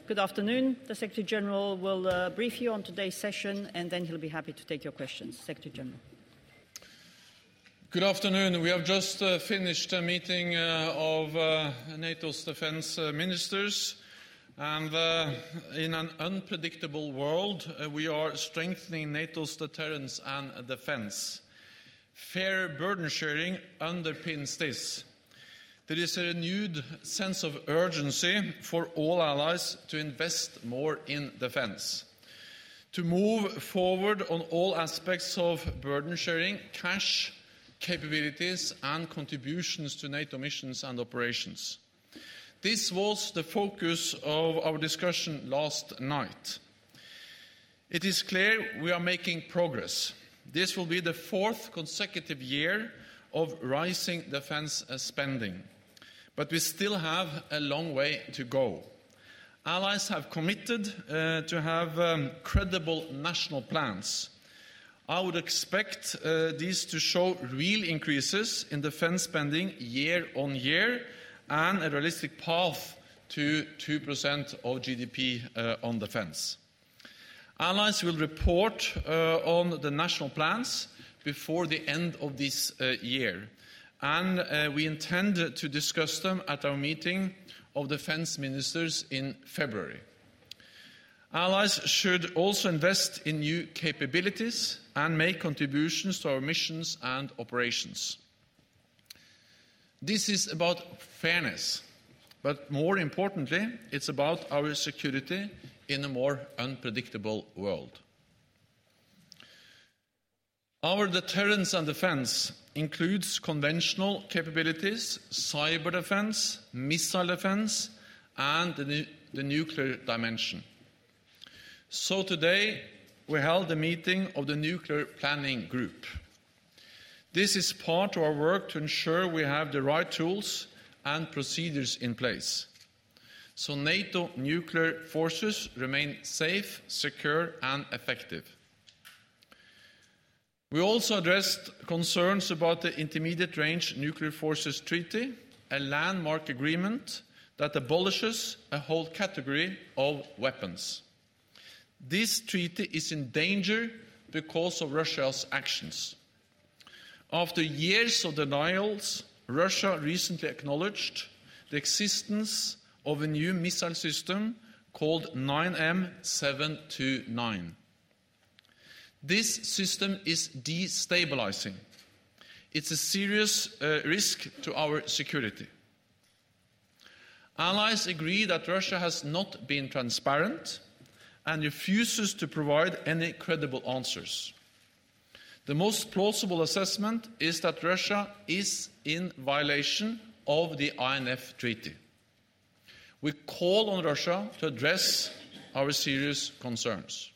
Good afternoon. The Secretary General will brief you on today's session, and then he'll be happy to take your questions. Secretary General. Good afternoon. We have just finished a meeting of NATO's defense ministers. And in an unpredictable world, we are strengthening NATO's deterrence and defense. Fair burden sharing underpins this. There is a renewed sense of urgency for all allies to invest more in defense. To move forward on all aspects of burden sharing, cash, capabilities and contributions to NATO missions and operations. This was the focus of our discussion last night. It is clear we are making progress. This will be the fourth consecutive year of rising defense spending. But we still have a long way to go. Allies have committed to have credible national plans. I would expect these to show real increases in defense spending year on year and a realistic path to 2% of GDP on defense. Allies will report on the national plans before the end of this year, and we intend to discuss them at our meeting of defense ministers in February. Allies should also invest in new capabilities and make contributions to our missions and operations. This is about fairness, but more importantly, it's about our security in a more unpredictable world. Our deterrence and defense includes conventional capabilities, cyber defense, missile defense, and the nuclear dimension. So today, we held a meeting of the Nuclear Planning Group. This is part of our work to ensure we have the right tools and procedures in place, so NATO nuclear forces remain safe, secure and effective. We also addressed concerns about the Intermediate Range Nuclear Forces Treaty, a landmark agreement that abolishes a whole category of weapons. This treaty is in danger because of Russia's actions. After years of denials, Russia recently acknowledged the existence of a new missile system called 9M729. This system is destabilizing. It's a serious risk to our security. Allies agree that Russia has not been transparent and refuses to provide any credible answers. The most plausible assessment is that Russia is in violation of the INF Treaty. We call on Russia to address our serious concerns.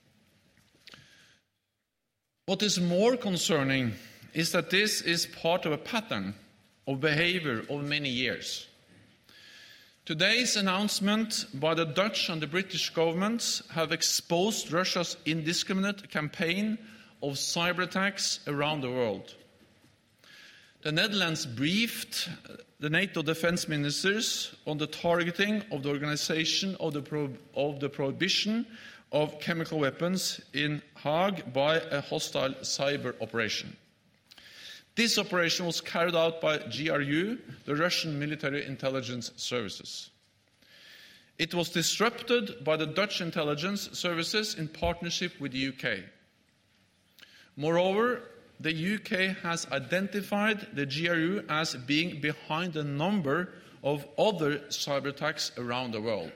What is more concerning is that this is part of a pattern of behavior over many years. Today's announcement by the Dutch and the British governments have exposed Russia's indiscriminate campaign of cyber attacks around the world. The Netherlands briefed the NATO defense ministers on the targeting of the organization of the prohibition of chemical weapons in Hague by a hostile cyber operation. This operation was carried out by GRU, the Russian military intelligence services. It was disrupted by the Dutch intelligence services in partnership with the UK. Moreover, the UK has identified the GRU as being behind a number of other cyber attacks around the world.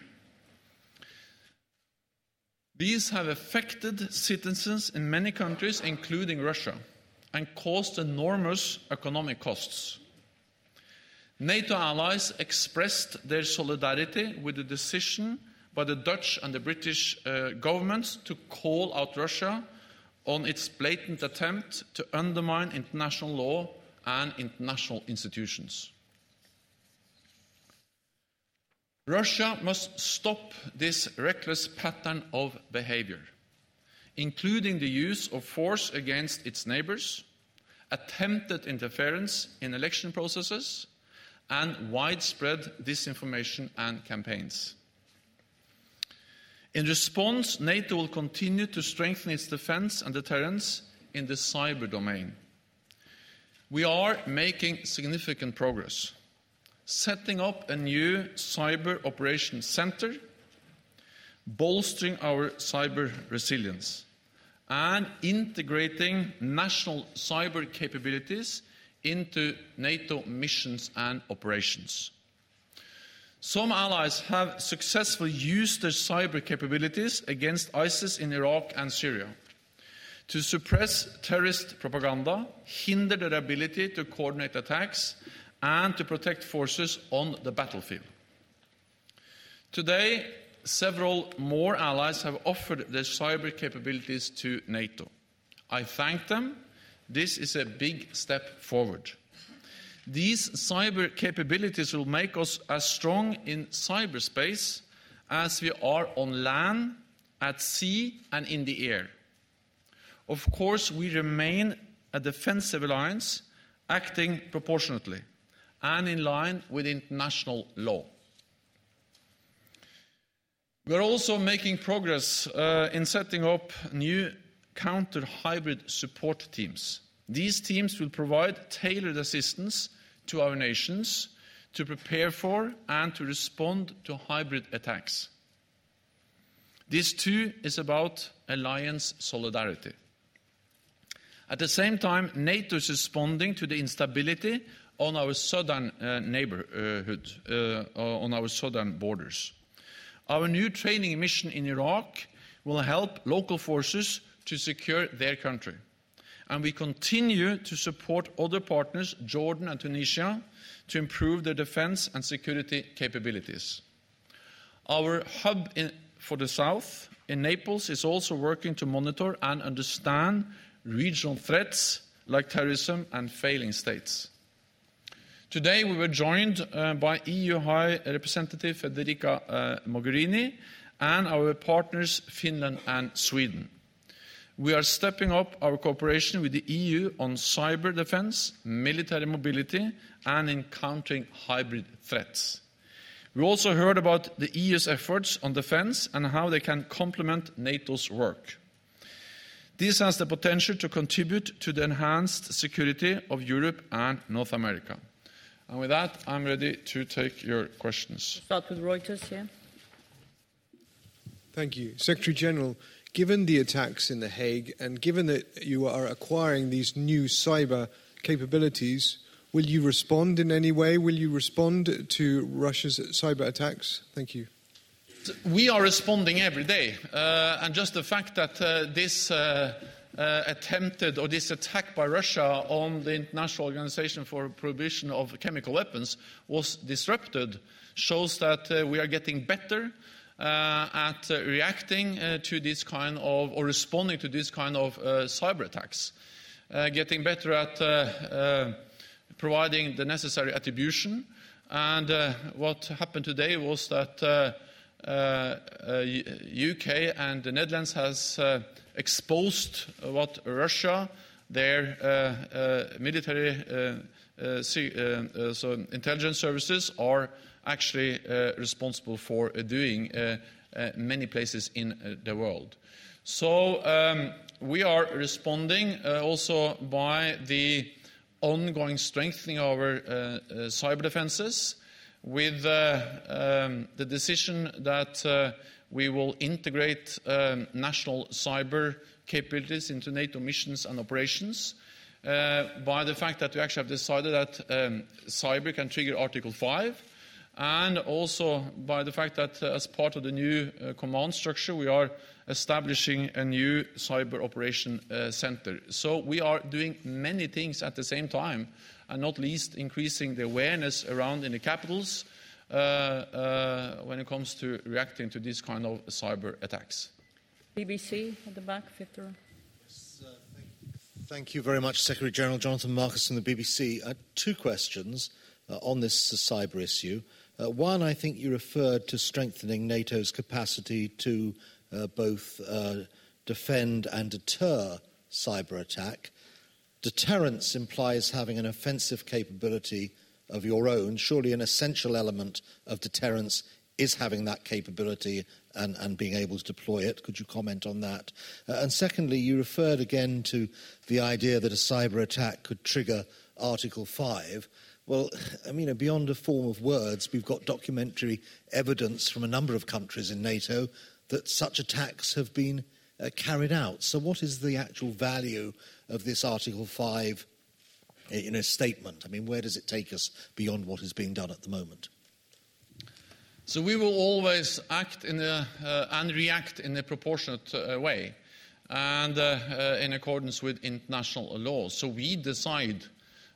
These have affected citizens in many countries, including Russia, and caused enormous economic costs. NATO allies expressed their solidarity with the decision by the Dutch and the British governments to call out Russia on its blatant attempt to undermine international law and international institutions. Russia must stop this reckless pattern of behavior, including the use of force against its neighbors, attempted interference in election processes, and widespread disinformation and campaigns. In response, NATO will continue to strengthen its defense and deterrence in the cyber domain. We are making significant progress, setting up a new cyber operations center, bolstering our cyber resilience, and integrating national cyber capabilities into NATO missions and operations. Some allies have successfully used their cyber capabilities against ISIS in Iraq and Syria to suppress terrorist propaganda, hinder their ability to coordinate attacks, and to protect forces on the battlefield. Today, several more allies have offered their cyber capabilities to NATO. I thank them. This is a big step forward. These cyber capabilities will make us as strong in cyberspace as we are on land, at sea, and in the air. Of course, we remain a defensive alliance, acting proportionately and in line with international law. We are also making progress in setting up new counter-hybrid support teams. These teams will provide tailored assistance to our nations to prepare for and to respond to hybrid attacks. This too is about alliance solidarity. At the same time, NATO is responding to the instability on our southern neighborhood, on our southern borders. Our new training mission in Iraq will help local forces to secure their country. And we continue to support other partners, Jordan and Tunisia, to improve their defense and security capabilities. Our hub for the south in Naples is also working to monitor and understand regional threats like terrorism and failing states. Today we were joined by EU High Representative Federica Mogherini and our partners Finland and Sweden. We are stepping up our cooperation with the EU on cyber defense, military mobility, and in countering hybrid threats. We also heard about the EU's efforts on defense and how they can complement NATO's work. This has the potential to contribute to the enhanced security of Europe and North America. And with that, I'm ready to take your questions. Start with Reuters here. Thank you. Secretary General, given the attacks in The Hague and given that you are acquiring these new cyber capabilities, will you respond in any way? Will you respond to Russia's cyber attacks? Thank you. We are responding every day. And just the fact that this attempted or this attack by Russia on the International Organization for Prohibition of Chemical Weapons was disrupted shows that we are getting better at reacting to this kind of, or responding to this kind of cyber attacks, getting better at providing the necessary attribution. And what happened today was that UK and the Netherlands has exposed what Russia, their military intelligence services are actually responsible for doing many places in the world. So we are responding also by the ongoing strengthening of our cyber defenses, with the decision that we will integrate national cyber capabilities into NATO missions and operations, by the fact that we actually have decided that cyber can trigger Article 5, and also by the fact that as part of the new command structure we are establishing a new cyber operation center. So we are doing many things at the same time, and not least increasing the awareness around in the capitals when it comes to reacting to this kind of cyber attacks. BBC at the back, Victor. Thank you very much, Secretary General Jonathan Marcus from the BBC. Two questions on this cyber issue. One, I think you referred to strengthening NATO's capacity to both defend and deter cyber attack. Deterrence implies having an offensive capability of your own. Surely an essential element of deterrence is having that capability and being able to deploy it. Could you comment on that? And secondly, you referred again to the idea that a cyber attack could trigger Article 5. Well, I mean, beyond a form of words, we've got documentary evidence from a number of countries in NATO that such attacks have been carried out. So what is the actual value of this Article 5 statement? I mean, where does it take us beyond what is being done at the moment? So we will always act and react in a proportionate way and in accordance with international law. So we decide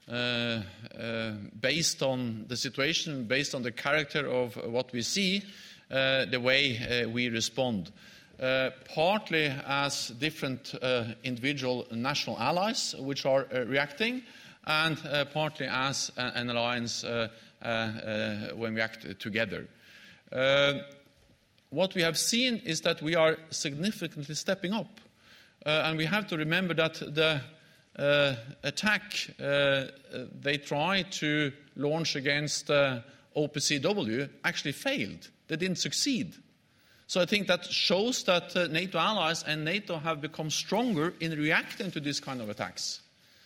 based on the situation, based on the character of what we see, the way we respond. Partly as different individual national allies which are reacting, and partly as an alliance when we act together. What we have seen is that we are significantly stepping up. And we have to remember that the attack they tried to launch against OPCW actually failed. They didn't succeed. So I think that shows that NATO allies and NATO have become stronger in reacting to this kind of attacks.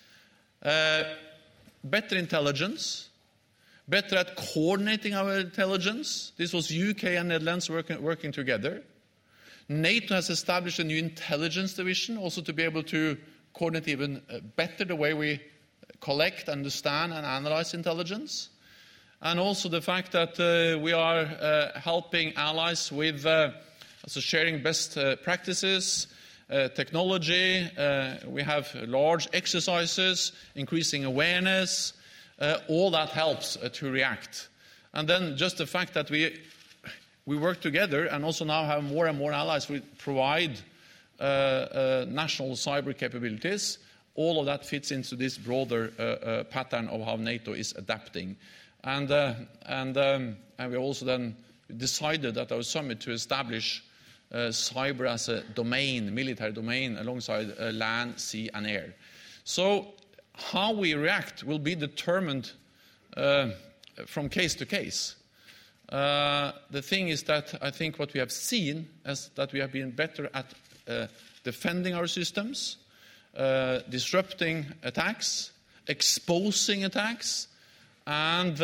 Better intelligence, better at coordinating our intelligence. This was UK and Netherlands working together. NATO has established a new intelligence division also to be able to coordinate even better the way we collect, understand and analyze intelligence. And also the fact that we are helping allies with sharing best practices, technology. We have large exercises, increasing awareness. All that helps to react. And then just the fact that we work together and also now have more and more allies who provide national cyber capabilities, all of that fits into this broader pattern of how NATO is adapting. And we also then decided at our summit to establish cyber as a domain, military domain, alongside land, sea and air. So how we react will be determined from case to case. The thing is that I think what we have seen is that we have been better at defending our systems, disrupting attacks, exposing attacks, and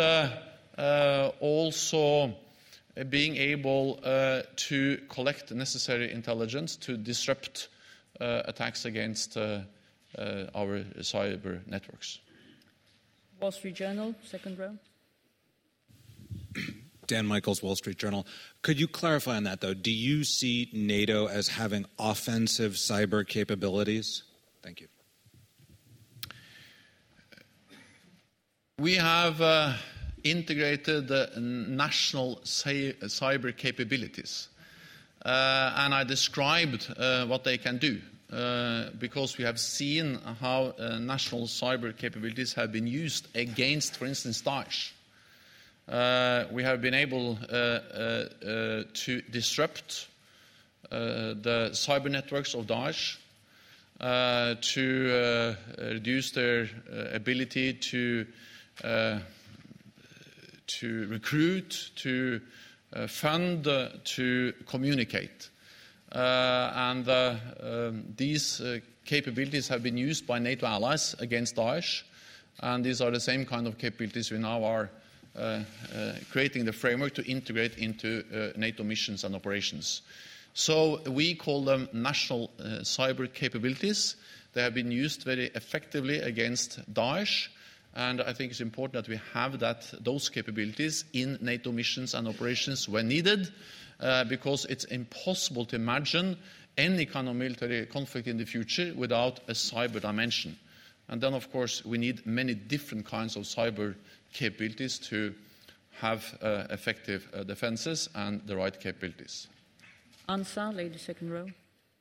also being able to collect the necessary intelligence to disrupt attacks against our cyber networks. Wall Street Journal, second row. Dan Michaels, Wall Street Journal. Could you clarify on that, though? Do you see NATO as having offensive cyber capabilities? Thank you. We have integrated national cyber capabilities. And I described what they can do. Because we have seen how national cyber capabilities have been used against, for instance, Daesh. We have been able to disrupt the cyber networks of Daesh, to reduce their ability to recruit, to fund, to communicate. These capabilities have been used by NATO allies against Daesh, and these are the same kind of capabilities we now are creating the framework to integrate into NATO missions and operations. So we call them national cyber capabilities. They have been used very effectively against Daesh, and I think it's important that we have those capabilities in NATO missions and operations when needed, because it's impossible to imagine any kind of military conflict in the future without a cyber dimension. And then, of course, we need many different kinds of cyber capabilities to have effective defenses and the right capabilities. Ansa, lady second row.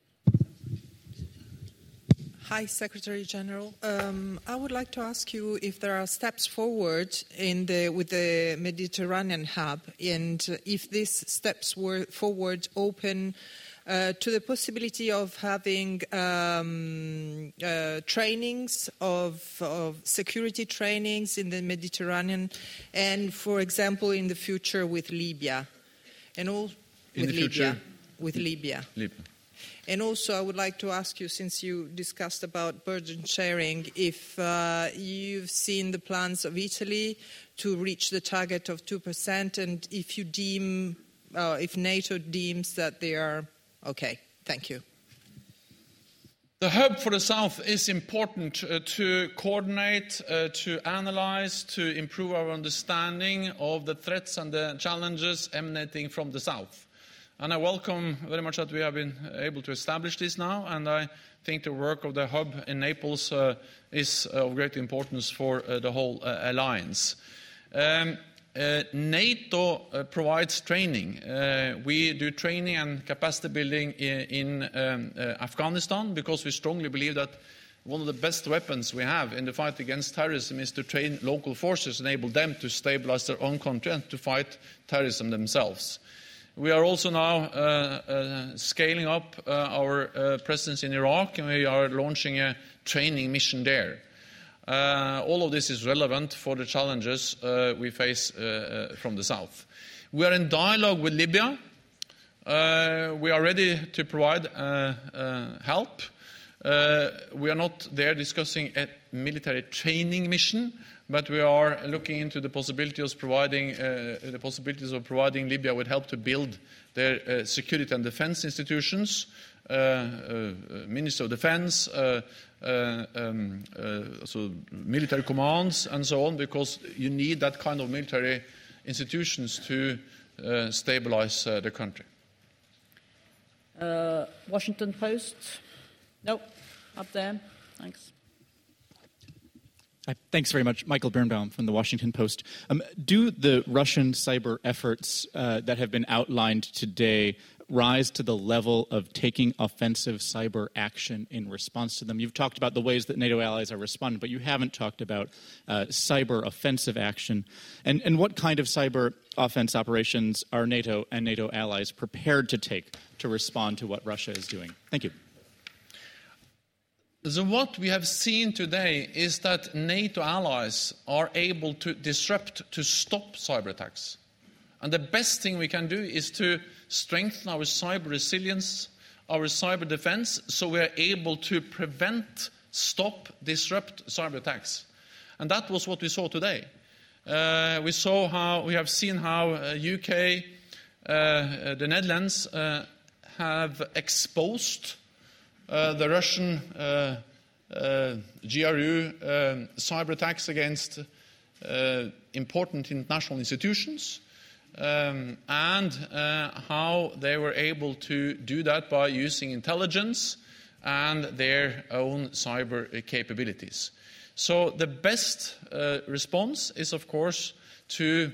Hi, Secretary General. I would like to ask you if there are steps forward with the Mediterranean hub, and if these steps forward open to the possibility of having trainings of security trainings in the Mediterranean, and, for example, in the future with Libya. And all In with the Libya. future? With Libya. Libya. And also, I would like to ask you, since you discussed about burden sharing, if you've seen the plans of Italy to reach the target of 2%, and if you deem, if NATO deems that they are okay. Thank you. The hub for the South is important to coordinate, to analyze, to improve our understanding of the threats and the challenges emanating from the South. And I welcome very much that we have been able to establish this now, and I think the work of the hub in Naples is of great importance for the whole alliance. NATO provides training. We do training and capacity building in Afghanistan because we strongly believe that one of the best weapons we have in the fight against terrorism is to train local forces, enable them to stabilize their own country and to fight terrorism themselves. We are also now scaling up our presence in Iraq, and we are launching a training mission there. All of this is relevant for the challenges we face from the South. We are in dialogue with Libya. We are ready to provide help. We are not there discussing a military training mission, but we are looking into the possibilities of providing Libya with help to build their security and defense institutions, Ministry of Defense, so military commands and so on, because you need that kind of military institutions to stabilize the country. Washington Post? No, up there. Thanks. Thanks very much. Michael Birnbaum from the Washington Post. Do the Russian cyber efforts that have been outlined today rise to the level of taking offensive cyber action in response to them? You've talked about the ways that NATO allies are responding, but you haven't talked about cyber offensive action. And what kind of cyber offense operations are NATO and NATO allies prepared to take to respond to what Russia is doing? Thank you. So what we have seen today is that NATO allies are able to disrupt, to stop cyber attacks. And the best thing we can do is to strengthen our cyber resilience, our cyber defense, so we are able to prevent, stop, disrupt cyber attacks. And that was what we saw today. We have seen how UK, the Netherlands have exposed the Russian GRU cyber attacks against important international institutions, and how they were able to do that by using intelligence and their own cyber capabilities. So the best response is, of course, to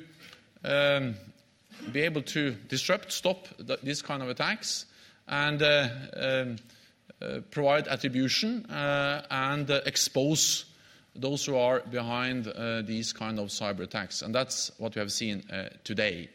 be able to disrupt, stop these kind of attacks, and provide attribution and expose those who are behind these kind of cyber attacks. And that's what we have seen today.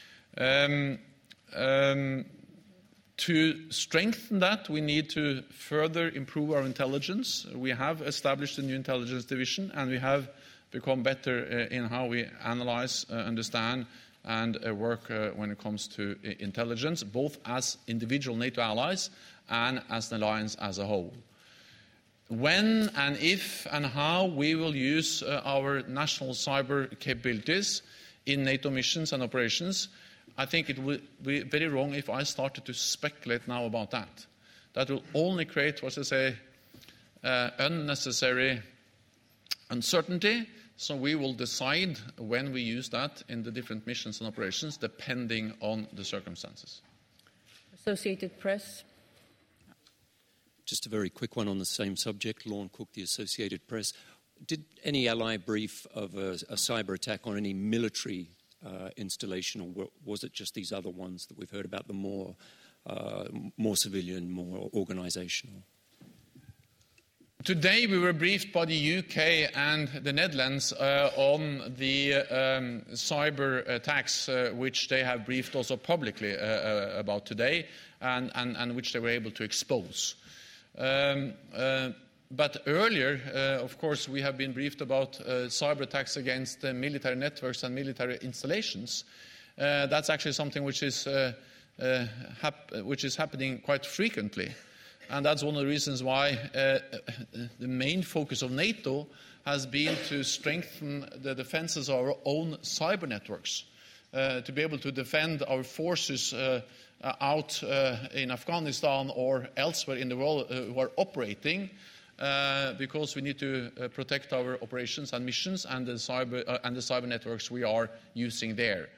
To strengthen that, we need to further improve our intelligence. We have established a new intelligence division, and we have become better in how we analyze, understand, and work when it comes to intelligence, both as individual NATO allies and as an alliance as a whole. When and if and how we will use our national cyber capabilities in NATO missions and operations, I think it would be very wrong if I started to speculate now about that. That will only create, unnecessary uncertainty. So we will decide when we use that in the different missions and operations, depending on the circumstances. Associated Press. Just a very quick one on the same subject. Lorne Cook, The Associated Press. Did any ally brief of a cyber attack on any military installation, or was it just these other ones that we've heard about, the more civilian, more organizational? Today we were briefed by the UK and the Netherlands on the cyber attacks, which they have briefed also publicly about today, and which they were able to expose. But earlier, of course, we have been briefed about cyber attacks against military networks and military installations. that's actually something which is happening quite frequently. And that's one of the reasons why the main focus of NATO has been to strengthen the defenses of our own cyber networks, to be able to defend our forces out in Afghanistan or elsewhere in the world who are operating, because we need to protect our operations and missions and the cyber networks we are using there.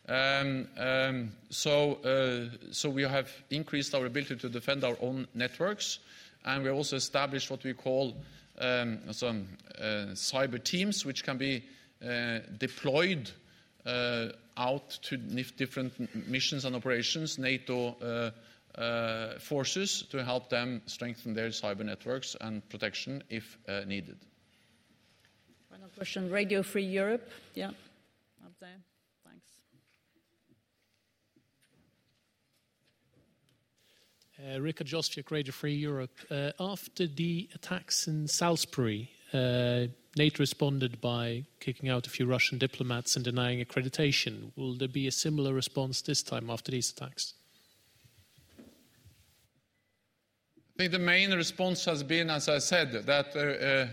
So we have increased our ability to defend our own networks, and we have also established what we call some cyber teams, which can be deployed out to different missions and operations, NATO forces, to help them strengthen their cyber networks and protection if needed. Final question, Radio Free Europe. Yeah, up there. Thanks. Richard Josviak, Radio Free Europe. After the attacks in Salisbury, NATO responded by kicking out a few Russian diplomats and denying accreditation. Will there be a similar response this time after these attacks? I think the main response has been, as I said, that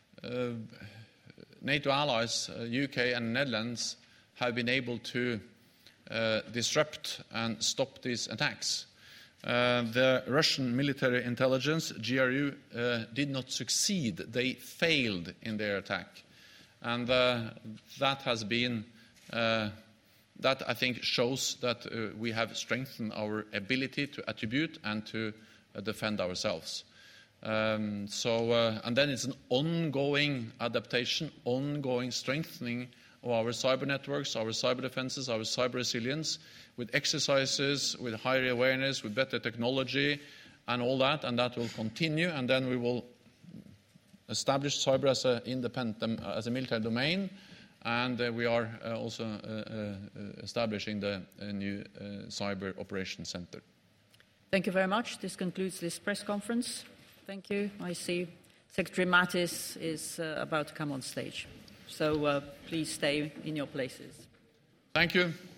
NATO allies, UK and Netherlands, have been able to disrupt and stop these attacks. The Russian military intelligence, GRU, did not succeed. They failed in their attack. And that has been, that I think shows that we have strengthened our ability to attribute and to defend ourselves. And then it's an ongoing adaptation, ongoing strengthening of our cyber networks, our cyber defenses, our cyber resilience, with exercises, with higher awareness, with better technology, and all that, and that will continue. And then we will establish cyber as an independent, as a military domain, and we are also establishing the new Cyber Operations Center. Thank you very much. This concludes this press conference. Thank you. I see Secretary Mattis is about to come on stage. So please stay in your places. Thank you.